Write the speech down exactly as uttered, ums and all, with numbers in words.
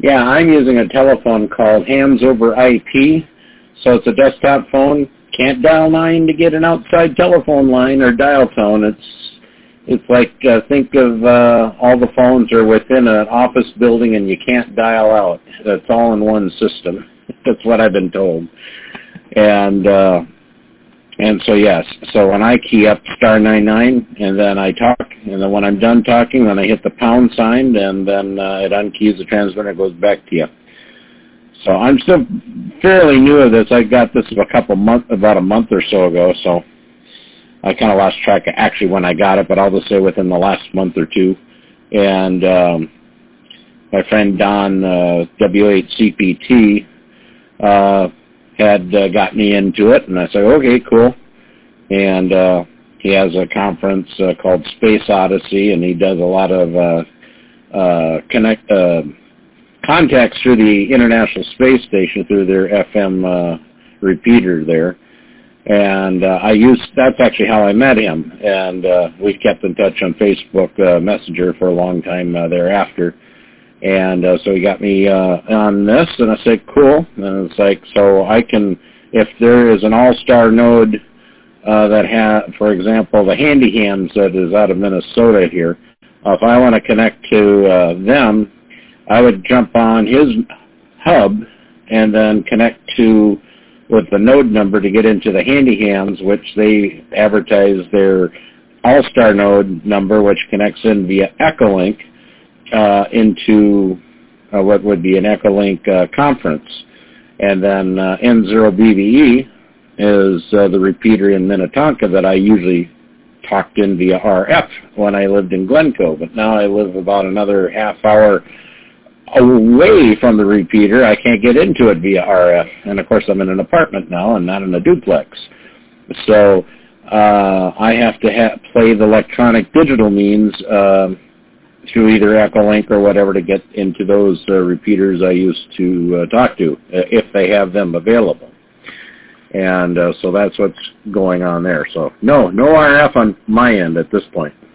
Yeah, I'm using a telephone called Hams over I P. So it's a desktop phone. Can't dial nine to get an outside telephone line or dial tone. It's it's like uh, think of uh, all the phones are within an office building and you can't dial out. It's all in one system. That's what I've been told. And uh, and so yes, so when I key up star nine nine and then I talk, and then when I'm done talking, then I hit the pound sign, and then uh, it unkeys the transmitter and goes back to you. So I'm still fairly new at this. I got this a couple months, about a month or so ago. So I kind of lost track of actually when I got it, but I'll just say within the last month or two. And um, my friend Don uh, W eight C P T uh, had uh, got me into it, and I said, okay, cool. And uh, he has a conference uh, called Space Odyssey, and he does a lot of uh, uh, connect uh, contacts through the International Space Station through their F M uh, repeater there. And uh, I used, that's actually how I met him, and uh, we kept in touch on Facebook uh, Messenger for a long time uh, thereafter. And uh, so he got me uh, on this, and I said, cool. And it's like, so I can, if there is an all-star node uh, that has, for example, the Handy Hams that is out of Minnesota here, uh, if I want to connect to uh, them, I would jump on his hub and then connect to with the node number to get into the Handy Hams, which they advertise their all-star node number, which connects in via Echolink uh, into uh, what would be an Echolink uh, conference. And then uh, N zero B B E is uh, the repeater in Minnetonka that I usually talked in via R F when I lived in Glencoe. But now I live about another half hour away from the repeater. I can't get into it via R F. And, of course, I'm in an apartment now and not in a duplex. So uh, I have to ha- play the electronic digital means uh, through either Echolink or whatever to get into those uh, repeaters I used to uh, talk to, uh, if they have them available. And uh, so that's what's going on there. So no, no R F on my end at this point.